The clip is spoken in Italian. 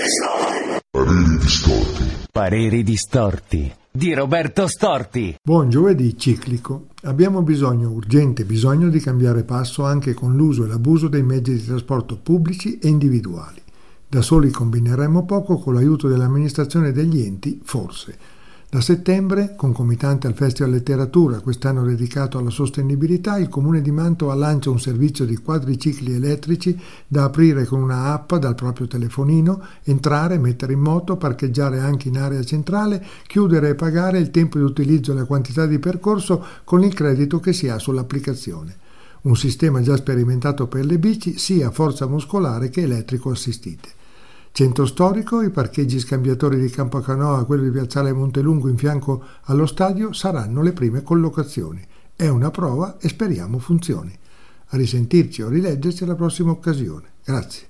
Pareri distorti. Pareri distorti di Roberto Storti. Buon giovedì ciclico. Abbiamo urgente bisogno di cambiare passo anche con l'uso e l'abuso dei mezzi di trasporto pubblici e individuali. Da soli combineremo poco, con l'aiuto dell'amministrazione e degli enti, forse. Da settembre, concomitante al Festival Letteratura, quest'anno dedicato alla sostenibilità, il Comune di Mantova lancia un servizio di quadricicli elettrici da aprire con una app dal proprio telefonino, entrare, mettere in moto, parcheggiare anche in area centrale, chiudere e pagare il tempo di utilizzo e la quantità di percorso con il credito che si ha sull'applicazione. Un sistema già sperimentato per le bici, sia a forza muscolare che elettrico assistite. Centro storico, i parcheggi scambiatori di Campo Canoa, quello di Piazzale Montelungo in fianco allo stadio saranno le prime collocazioni. È una prova e speriamo funzioni. A risentirci o rileggerci alla prossima occasione. Grazie.